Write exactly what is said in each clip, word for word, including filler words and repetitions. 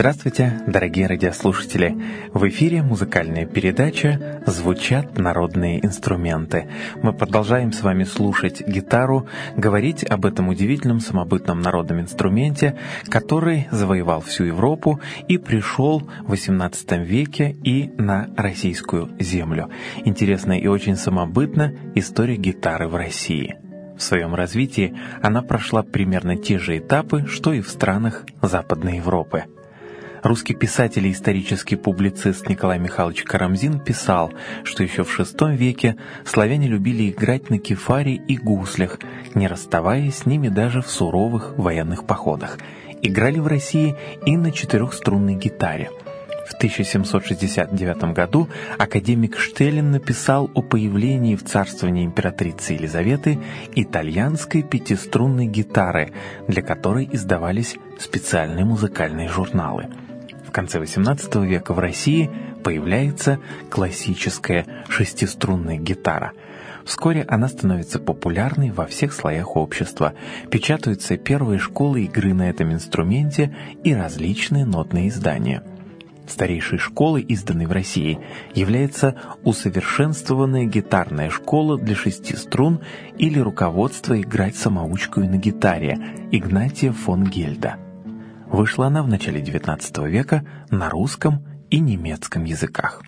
Здравствуйте, дорогие радиослушатели! В эфире музыкальная передача «Звучат народные инструменты». Мы продолжаем с вами слушать гитару, говорить об этом удивительном самобытном народном инструменте, который завоевал всю Европу и пришел в восемнадцатом веке и на российскую землю. Интересная и очень самобытна история гитары в России. В своем развитии она прошла примерно те же этапы, что и в странах Западной Европы. Русский писатель и исторический публицист Николай Михайлович Карамзин писал, что еще в шестом веке славяне любили играть на кифаре и гуслях, не расставаясь с ними даже в суровых военных походах. Играли в России и на четырехструнной гитаре. В тысяча семьсот шестьдесят девятом году академик Штеллин написал о появлении в царствовании императрицы Елизаветы итальянской пятиструнной гитары, для которой издавались специальные музыкальные журналы. В конце восемнадцатого века в России появляется классическая шестиструнная гитара. Вскоре она становится популярной во всех слоях общества. Печатаются первые школы игры на этом инструменте и различные нотные издания. Старейшей школой, изданной в России, является усовершенствованная гитарная школа для шести струн или руководство играть самоучкой на гитаре Игнатия фон Гельда. Вышла она в начале девятнадцатого века на русском и немецком языках.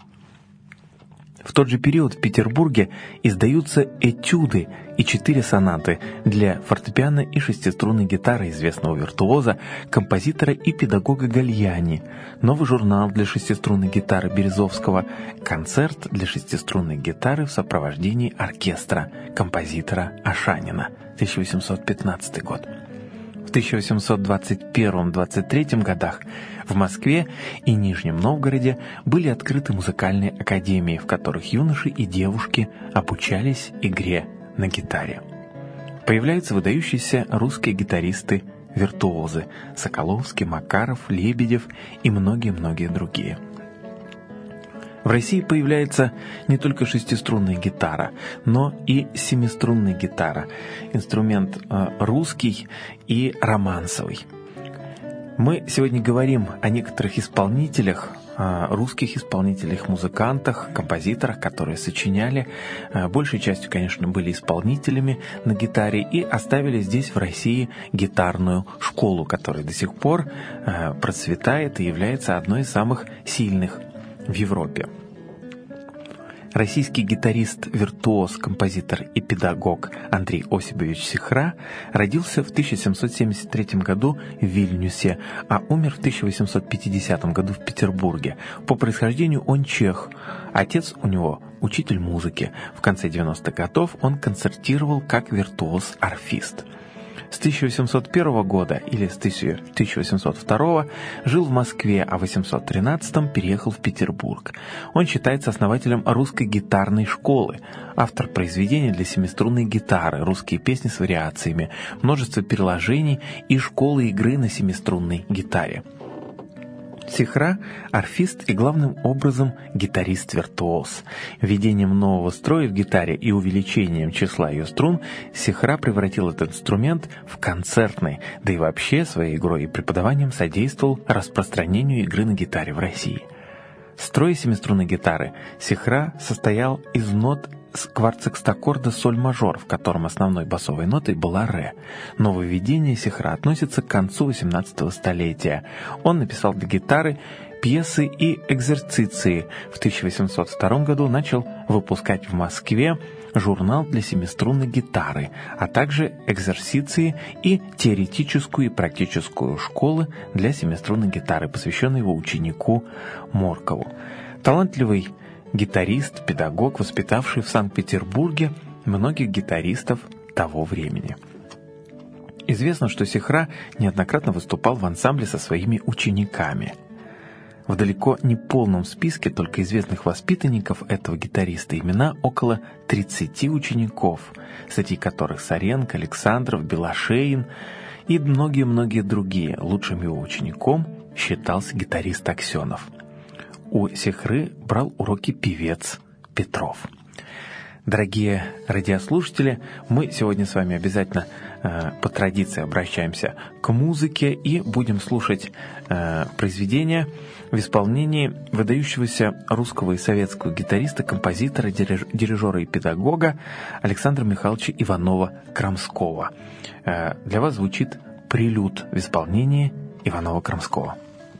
В тот же период в Петербурге издаются этюды и четыре сонаты для фортепиано и шестиструнной гитары известного виртуоза, композитора и педагога Гальяни, новый журнал для шестиструнной гитары Березовского, концерт для шестиструнной гитары в сопровождении оркестра композитора Ашанина, тысяча восемьсот пятнадцатый год. В тысяча восемьсот двадцать первом — двадцать третьем годах в Москве и Нижнем Новгороде были открыты музыкальные академии, в которых юноши и девушки обучались игре на гитаре. Появляются выдающиеся русские гитаристы-виртуозы Соколовский, Макаров, Лебедев и многие-многие другие. В России появляется не только шестиструнная гитара, но и семиструнная гитара, инструмент э, русский и романсовый. Мы сегодня говорим о некоторых исполнителях, э, русских исполнителях, музыкантах, композиторах, которые сочиняли, э, большей частью, конечно, были исполнителями на гитаре и оставили здесь, в России, гитарную школу, которая до сих пор э, процветает и является одной из самых сильных в Европе. Российский гитарист, виртуоз, композитор и педагог Андрей Осипович Сихра родился в тысяча семьсот семьдесят третьем году в Вильнюсе, а умер в тысяча восемьсот пятидесятом году в Петербурге. По происхождению он чех. Отец у него учитель музыки. В конце девяностых годов он концертировал как виртуоз-арфист. С тысяча восемьсот первого года или с тысяча восемьсот второго жил в Москве, а в восемьсот тринадцатом переехал в Петербург. Он считается основателем русской гитарной школы, автор произведений для семиструнной гитары, русские песни с вариациями, множество переложений и школы игры на семиструнной гитаре. Сихра – арфист и главным образом гитарист-виртуоз. Введением нового строя в гитаре и увеличением числа ее струн Сихра превратил этот инструмент в концертный, да и вообще своей игрой и преподаванием содействовал распространению игры на гитаре в России. Строй семиструнной гитары Сихра состоял из нот кварцексстаккорда соль-мажор, в котором основной басовой нотой была ре. Нововведение Сихра относится к концу восемнадцатого столетия. Он написал для гитары пьесы и экзерциции. В тысяча восемьсот втором году начал выпускать в Москве журнал для семиструнной гитары, а также экзерциции и теоретическую и практическую школы для семиструнной гитары, посвященные его ученику Моркову. Талантливый гитарист, педагог, воспитавший в Санкт-Петербурге многих гитаристов того времени. Известно, что Сихра неоднократно выступал в ансамбле со своими учениками. В далеко не полном списке только известных воспитанников этого гитариста имена около тридцати учеников, среди которых Саренко, Александров, Белошеин и многие-многие другие. Лучшим его учеником считался гитарист Аксенов. У Сихры брал уроки певец Петров. Дорогие радиослушатели, мы сегодня с вами обязательно э, по традиции обращаемся к музыке и будем слушать э, произведения в исполнении выдающегося русского и советского гитариста, композитора, дириж, дирижера и педагога Александра Михайловича Иванова-Крамского. Э, для вас звучит прелюд в исполнении Иванова-Крамского.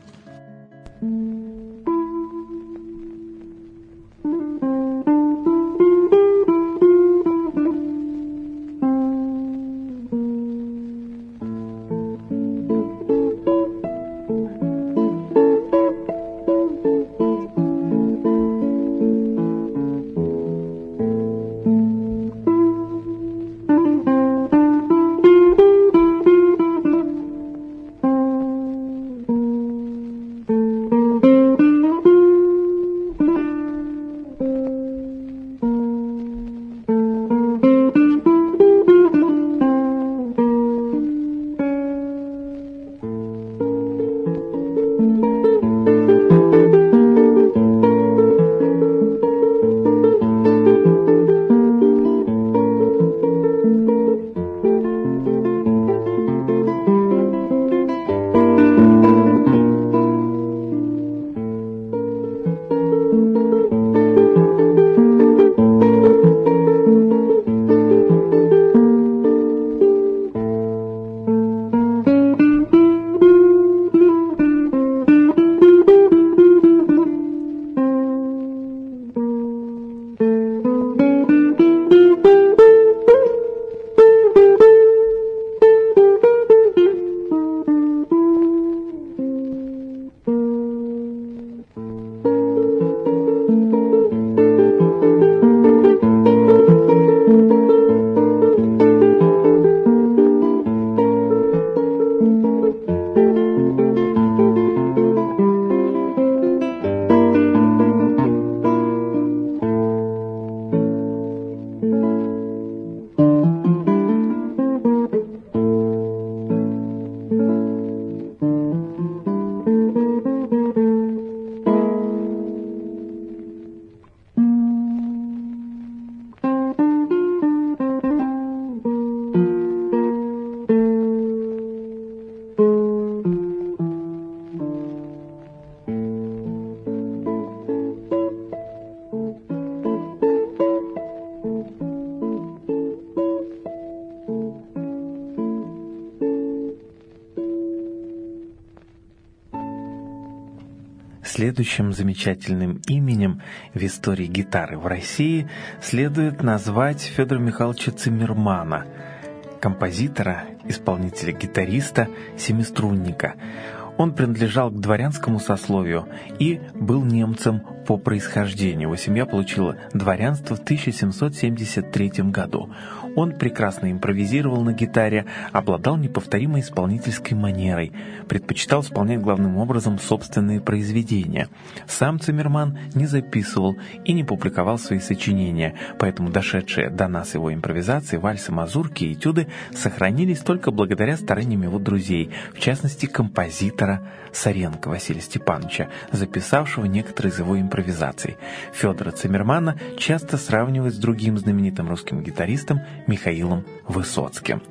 Следующим замечательным именем в истории гитары в России следует назвать Федора Михайловича Циммермана, композитора, исполнителя, гитариста, семиструнника. Он принадлежал к дворянскому сословию и был немцем по происхождению. Его семья получила дворянство в тысяча семьсот семьдесят третьем году. Он прекрасно импровизировал на гитаре, обладал неповторимой исполнительской манерой, предпочитал исполнять главным образом собственные произведения. Сам Циммерман не записывал и не публиковал свои сочинения, поэтому дошедшие до нас его импровизации, вальсы, мазурки и этюды сохранились только благодаря стараниям его друзей, в частности композитора Саренко Василия Степановича, записавшего некоторые из его импровизаций. Федора Циммермана часто сравнивают с другим знаменитым русским гитаристом Михаилом Высоцким.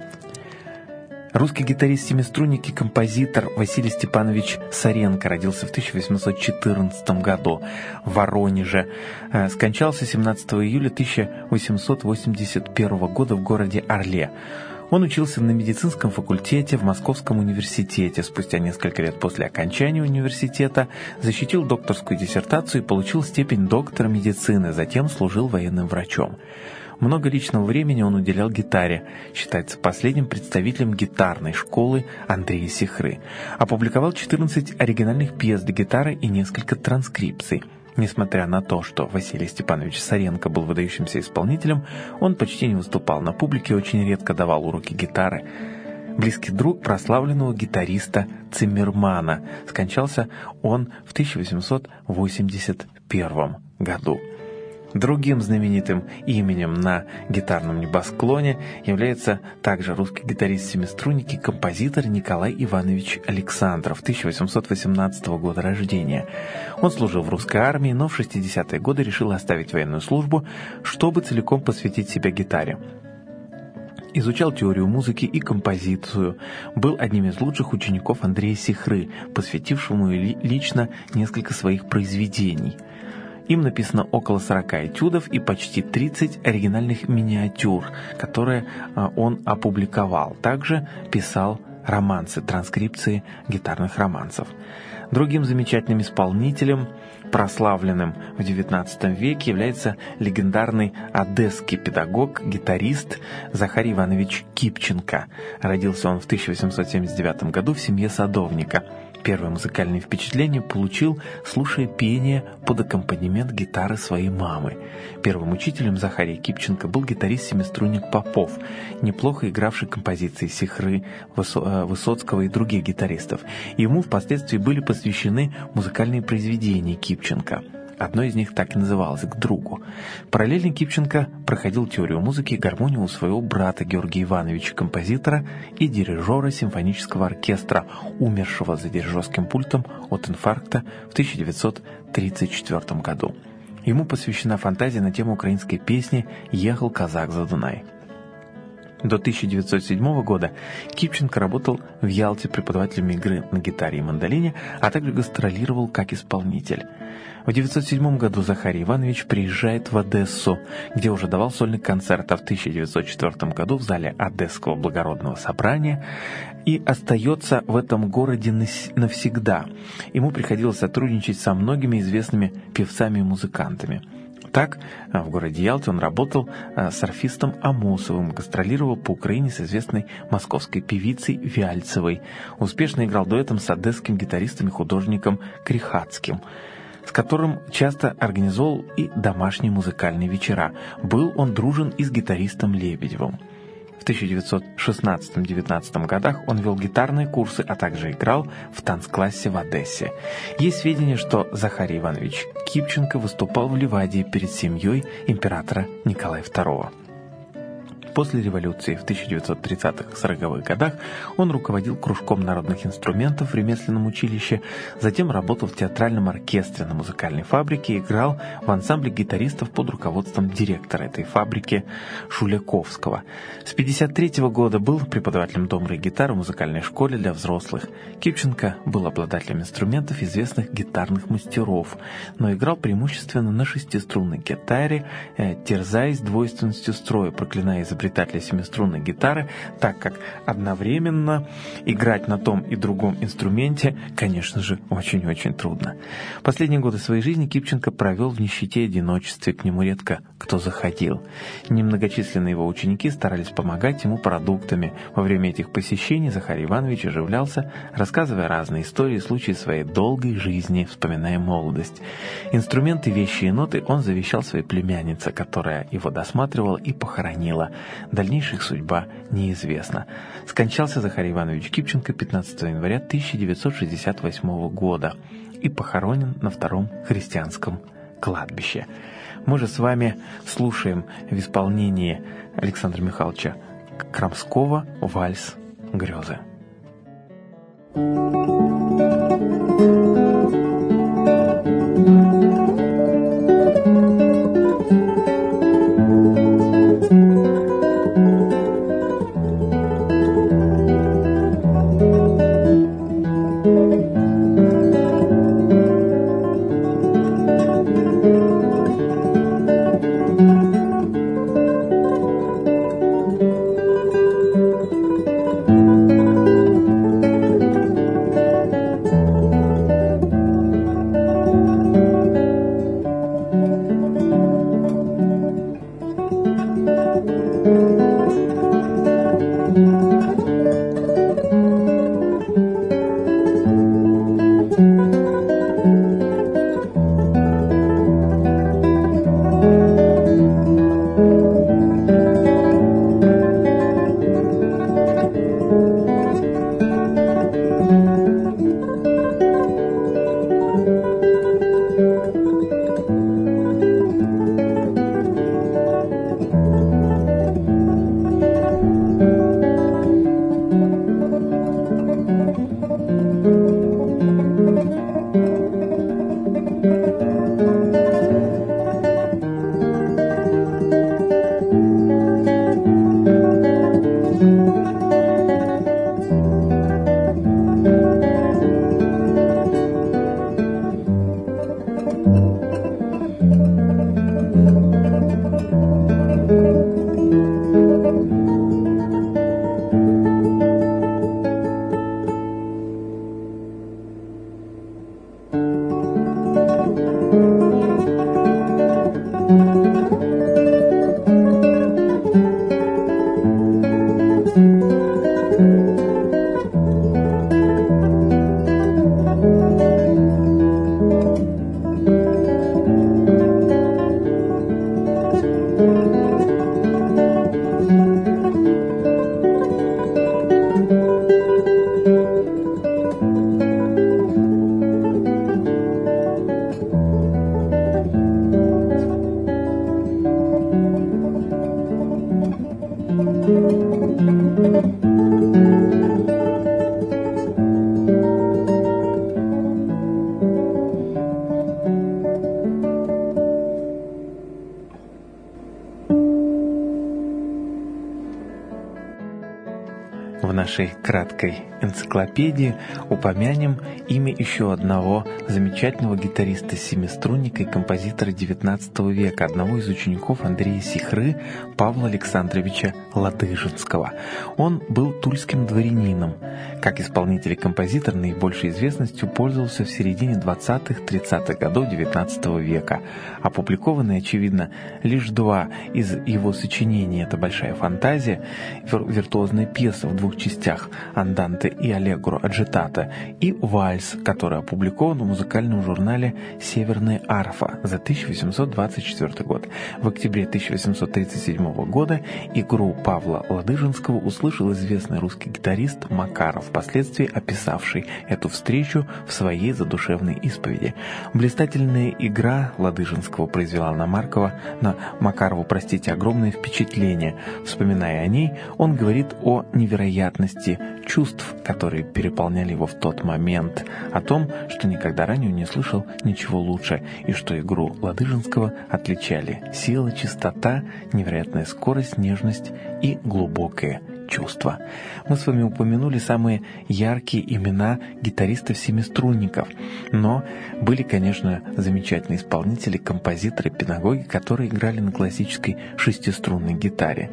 Русский гитарист-семиструнник и композитор Василий Степанович Саренко родился в тысяча восемьсот четырнадцатом году в Воронеже. Скончался семнадцатого июля тысяча восемьсот восемьдесят первого года в городе Орле. Он учился на медицинском факультете в Московском университете. Спустя несколько лет после окончания университета защитил докторскую диссертацию и получил степень доктора медицины, затем служил военным врачом. Много личного времени он уделял гитаре, считается последним представителем гитарной школы Андрея Сихры. Опубликовал четырнадцать оригинальных пьес для гитары и несколько транскрипций. Несмотря на то, что Василий Степанович Саренко был выдающимся исполнителем, он почти не выступал на публике и очень редко давал уроки гитары. Близкий друг прославленного гитариста Циммермана. Скончался он в тысяча восемьсот восемьдесят первом году. Другим знаменитым именем на гитарном небосклоне является также русский гитарист-семиструнник и композитор Николай Иванович Александров, тысяча восемьсот восемнадцатого года рождения. Он служил в русской армии, но в шестидесятые годы решил оставить военную службу, чтобы целиком посвятить себя гитаре. Изучал теорию музыки и композицию, был одним из лучших учеников Андрея Сихры, посвятившему лично несколько своих произведений. Им написано около сорока этюдов и почти тридцать оригинальных миниатюр, которые он опубликовал. Также писал романсы, транскрипции гитарных романсов. Другим замечательным исполнителем, прославленным в девятнадцатом веке, является легендарный одесский педагог, гитарист Захарий Иванович Кипченко. Родился он в тысяча восемьсот семьдесят девятом году в семье садовника. Первое музыкальное впечатление получил, слушая пение под аккомпанемент гитары своей мамы. Первым учителем Захария Кипченко был гитарист-семиструнник Попов, неплохо игравший композиции Сихры, Высоцкого и других гитаристов. Ему впоследствии были посвящены музыкальные произведения Кипченко. Одно из них так и называлось «К другу». Параллельно Кипченко проходил теорию музыки и гармонию у своего брата Георгия Ивановича, композитора и дирижера симфонического оркестра, умершего за дирижерским пультом от инфаркта в тысяча девятьсот тридцать четвёртом году. Ему посвящена фантазия на тему украинской песни «Ехал казак за Дунай». До тысяча девятьсот седьмого года Кипченко работал в Ялте преподавателем игры на гитаре и мандолине, а также гастролировал как исполнитель. В девятьсот седьмом году Захарий Иванович приезжает в Одессу, где уже давал сольный концерт, а в тысяча девятьсот четвёртом году в зале Одесского благородного собрания и остается в этом городе навсегда. Ему приходилось сотрудничать со многими известными певцами и музыкантами. Так, в городе Ялте он работал с арфистом Амосовым, гастролировал по Украине с известной московской певицей Вяльцевой, успешно играл дуэтом с одесским гитаристом и художником Крихацким, с которым часто организовал и домашние музыкальные вечера. Был он дружен и с гитаристом Лебедевым. В тысяча девятьсот шестнадцатом-девятнадцатом годах он вел гитарные курсы, а также играл в танцклассе в Одессе. Есть сведения, что Захарий Иванович Кипченко выступал в Ливадии перед семьей императора Николая второго. После революции в тысяча девятьсот тридцатых-сороковых годах он руководил кружком народных инструментов в ремесленном училище, затем работал в театральном оркестре на музыкальной фабрике и играл в ансамбле гитаристов под руководством директора этой фабрики Шуляковского. С пятьдесят третьего года был преподавателем домры и гитары в музыкальной школе для взрослых. Кипченко был обладателем инструментов известных гитарных мастеров, но играл преимущественно на шестиструнной гитаре, терзаясь двойственностью строя, проклиная изобретателя семиструнной гитары, так как одновременно играть на том и другом инструменте, конечно же, очень-очень трудно. Последние годы своей жизни Кипченко провел в нищете и одиночестве, к нему редко кто заходил. Немногочисленные его ученики старались помогать ему продуктами. Во время этих посещений Захарий Иванович оживлялся, рассказывая разные истории и случаи своей долгой жизни, вспоминая молодость. Инструменты, вещи и ноты он завещал своей племяннице, которая его досматривала и похоронила. Дальнейшая их судьба неизвестна. Скончался Захарий Иванович Кипченко пятнадцатого января тысяча девятьсот шестьдесят восьмого года и похоронен на втором христианском кладбище. Мы же с вами слушаем в исполнении Александра Михайловича Крамского вальс «Грезы». В нашей краткой энциклопедии упомянем имя еще одного замечательного гитариста-семиструнника и композитора девятнадцатого века, одного из учеников Андрея Сихры, Павла Александровича Ладыженского. Он был тульским дворянином. Как исполнитель и композитор наибольшей известностью пользовался в середине двадцатых-тридцатых годов девятнадцатого века. Опубликованы, очевидно, лишь два из его сочинений. Это «Большая фантазия», виртуозная пьеса в двух частях «Анданте» и «Аллегро аджитата», и «Вальс», который опубликован в музыкальном журнале «Северная арфа» за тысяча восемьсот двадцать четвёртый год. В октябре тысяча восемьсот тридцать седьмого года игру Павла Ладыженского услышал известный русский гитарист Макаров, впоследствии описавший эту встречу в своей задушевной исповеди. Блистательная игра Ладыженского произвела на Маркова, на Макарову, простите, огромное впечатление. Вспоминая о ней, он говорит о невероятности чувств, которые переполняли его в тот момент, о том, что никогда ранее не слышал ничего лучше, и что игру Ладыженского отличали сила, чистота, невероятная скорость, нежность и глубокое чувство. Мы с вами упомянули самые яркие имена гитаристов-семиструнников, но были, конечно, замечательные исполнители, композиторы, педагоги, которые играли на классической шестиструнной гитаре.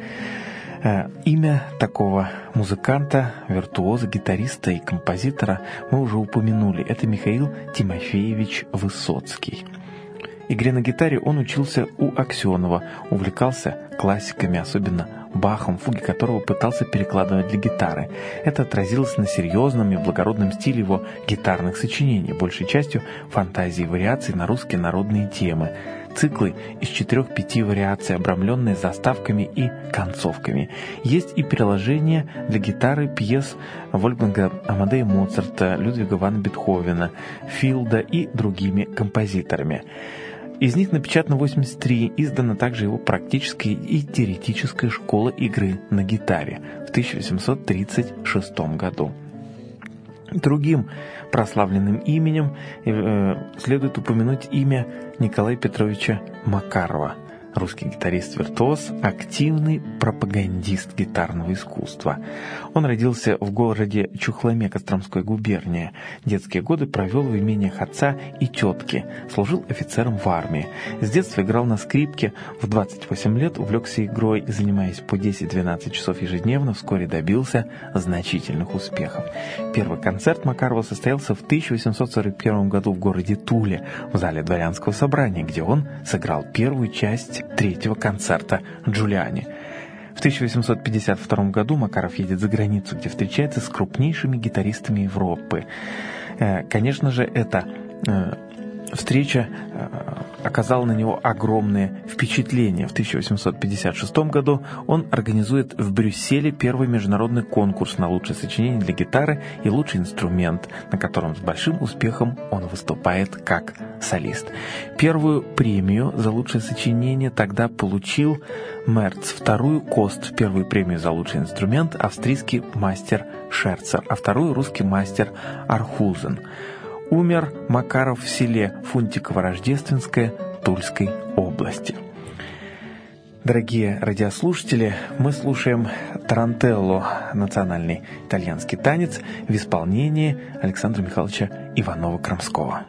Имя такого музыканта, виртуоза, гитариста и композитора мы уже упомянули. Это Михаил Тимофеевич Высоцкий. Игре на гитаре он учился у Аксенова, увлекался классиками, особенно Бахом, фуги которого пытался перекладывать для гитары. Это отразилось на серьезном и благородном стиле его гитарных сочинений, большей частью фантазии и вариаций на русские народные темы. Циклы из четырех-пяти вариаций, обрамленные заставками и концовками. Есть и переложения для гитары пьес Вольфганга Амадея Моцарта, Людвига ван Бетховена, Филда и другими композиторами. Из них напечатано восемьдесят три, издана также его практическая и теоретическая школа игры на гитаре в тысяча восемьсот тридцать шестом году. Другим прославленным именем э, следует упомянуть имя Николая Петровича Макарова. Русский гитарист-виртуоз, активный пропагандист гитарного искусства. Он родился в городе Чухломе Костромской губернии. Детские годы провел в имениях отца и тетки. Служил офицером в армии. С детства играл на скрипке. В двадцать восемь лет увлекся игрой, занимаясь по десять-двенадцать часов ежедневно, вскоре добился значительных успехов. Первый концерт Макарова состоялся в тысяча восемьсот сорок первом году в городе Туле, в зале дворянского собрания, где он сыграл первую часть третьего концерта Джулиани. В тысяча восемьсот пятьдесят втором году Макаров едет за границу, где встречается с крупнейшими гитаристами Европы. Конечно же, эта встреча оказала на него огромное впечатление. В тысяча восемьсот пятьдесят шестом году он организует в Брюсселе первый международный конкурс на лучшее сочинение для гитары и лучший инструмент, на котором с большим успехом он выступает как солист. Первую премию за лучшее сочинение тогда получил Мерц, вторую Кост, первую премию за лучший инструмент австрийский мастер Шерцер, а вторую русский мастер Архузен. Умер Макаров в селе Фунтиково-Рождественское Тульской области. Дорогие радиослушатели, мы слушаем тарантеллу, национальный итальянский танец, в исполнении Александра Михайловича Иванова-Крамского.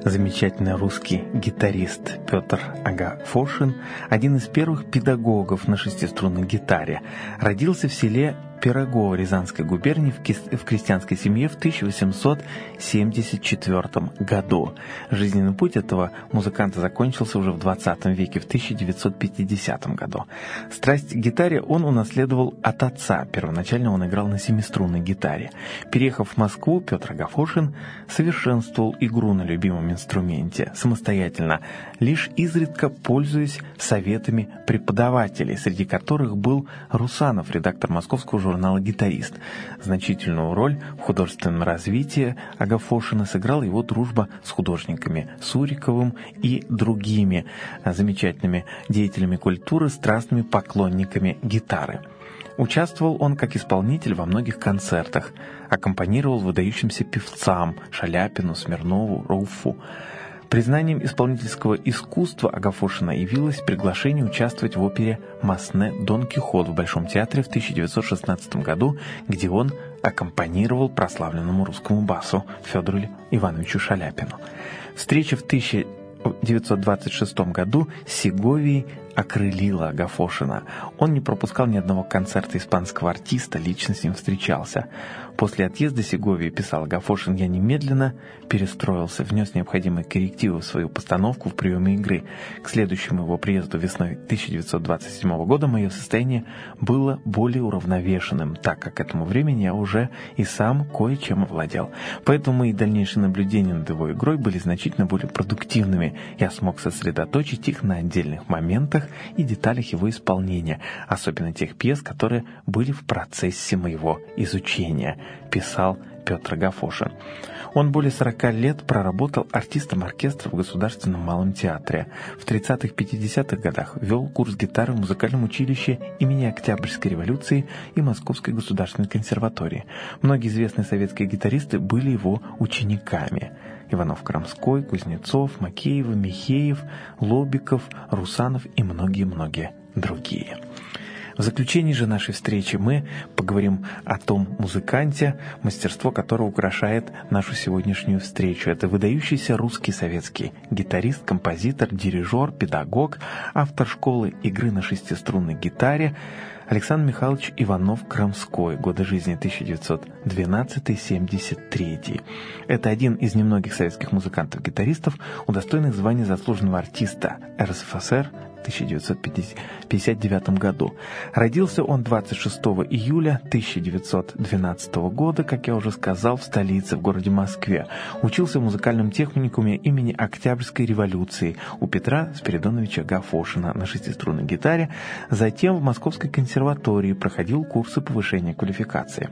Замечательный русский гитарист Петр Агафошин, один из первых педагогов на шестиструнной гитаре, родился в селе Пирогово Рязанской губернии в крестьянской семье в тысяча восемьсот семьдесят четвёртом году. Жизненный путь этого музыканта закончился уже в двадцатом веке, в тысяча девятьсот пятидесятом году. Страсть к гитаре он унаследовал от отца. Первоначально он играл на семиструнной гитаре. Переехав в Москву, Петр Агафошин совершенствовал игру на любимом инструменте самостоятельно, лишь изредка пользуясь советами преподавателей, среди которых был Русанов, редактор московского журнала «Гитарист». Значительную роль в художественном развитии Агафошина сыграла его дружба с художниками Суриковым и другими замечательными деятелями культуры, страстными поклонниками гитары. Участвовал он как исполнитель во многих концертах, аккомпанировал выдающимся певцам Шаляпину, Смирнову, Руффу. Признанием исполнительского искусства Агафошина явилось приглашение участвовать в опере «Масне Дон Кихот» в Большом театре в тысяча девятьсот шестнадцатом году, где он аккомпанировал прославленному русскому басу Федору Ивановичу Шаляпину. Встреча в тысяча девятьсот двадцать шестом году с Сеговией окрылила Агафошина. Он не пропускал ни одного концерта испанского артиста, лично с ним встречался. После отъезда Сеговии, писал Агафошин, я немедленно перестроился, внес необходимые коррективы в свою постановку в приемы игры. К следующему его приезду весной тысяча девятьсот двадцать седьмого года мое состояние было более уравновешенным, так как к этому времени я уже и сам кое-чем овладел. Поэтому мои дальнейшие наблюдения над его игрой были значительно более продуктивными. Я смог сосредоточить их на отдельных моментах и деталях его исполнения, особенно тех пьес, которые были в процессе моего изучения, писал Петр Агафошин. Он более сорока лет проработал артистом оркестра в Государственном малом театре. В тридцатых-пятидесятых годах вел курс гитары в музыкальном училище имени Октябрьской революции и Московской государственной консерватории. Многие известные советские гитаристы были его учениками. Иванов-Крамской, Кузнецов, Макеева, Михеев, Лобиков, Русанов и многие-многие другие. В заключении же нашей встречи мы поговорим о том музыканте, мастерство которого украшает нашу сегодняшнюю встречу. Это выдающийся русский советский гитарист, композитор, дирижер, педагог, автор школы игры на шестиструнной гитаре Александр Михайлович Иванов-Крамской, годы жизни тысяча девятьсот двенадцатый — семьдесят третий. Это один из немногих советских музыкантов-гитаристов, удостоенных звания заслуженного артиста эр эс эф эс эр в тысяча девятьсот пятьдесят девятом году. Родился он двадцать шестого июля тысяча девятьсот двенадцатого года, как я уже сказал, в столице, в городе Москве. Учился в музыкальном техникуме имени Октябрьской революции у Петра Спиридоновича Агафошина на шестиструнной гитаре, затем в Московской консерватории проходил курсы повышения квалификации.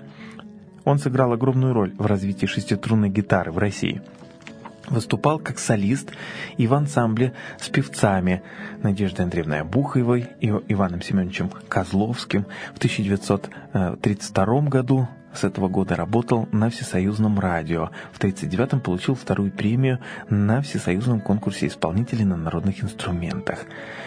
Он сыграл огромную роль в развитии шестиструнной гитары в России. Выступал как солист и в ансамбле с певцами Надеждой Андреевной Обуховой и Иваном Семеновичем Козловским. В тысяча девятьсот тридцать втором году с этого года работал на Всесоюзном радио. В тридцать девятом получил вторую премию на Всесоюзном конкурсе исполнителей на народных инструментах.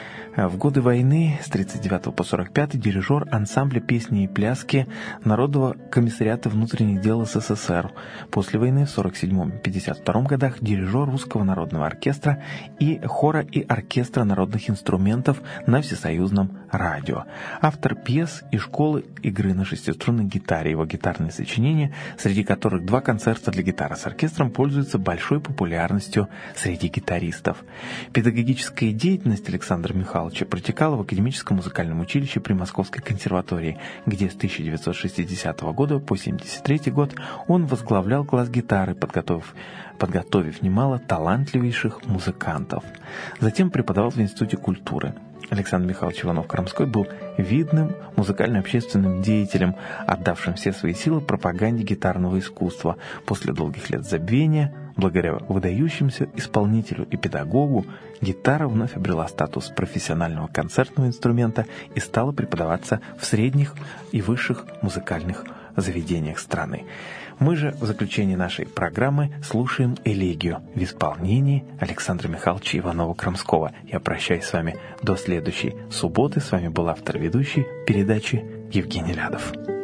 В годы войны с тридцать девятого по сорок пятый дирижер ансамбля песни и пляски Народного комиссариата внутренних дел эс эс эс эр. После войны в сорок седьмом — пятьдесят втором годах дирижер Русского народного оркестра и хора и оркестра народных инструментов на Всесоюзном радио. Автор пьес и школы игры на шестиструнной гитаре. Его гитарные сочинения, среди которых два концерта для гитары с оркестром, пользуются большой популярностью среди гитаристов. Педагогическая деятельность Александра Михайловича протекала в Академическом музыкальном училище при Московской консерватории, где с тысяча девятьсот шестидесятого года по семьдесят третий год он возглавлял класс гитары, подготовив, подготовив немало талантливейших музыкантов. Затем преподавал в Институте культуры. Александр Михайлович Иванов-Крамской был видным музыкально-общественным деятелем, отдавшим все свои силы пропаганде гитарного искусства. После долгих лет забвения, благодаря выдающемуся исполнителю и педагогу, гитара вновь обрела статус профессионального концертного инструмента и стала преподаваться в средних и высших музыкальных заведениях страны. Мы же в заключении нашей программы слушаем элегию в исполнении Александра Михайловича Иванова-Крамского. Я прощаюсь с вами до следующей субботы. С вами был автор ведущей передачи Евгений Лядов.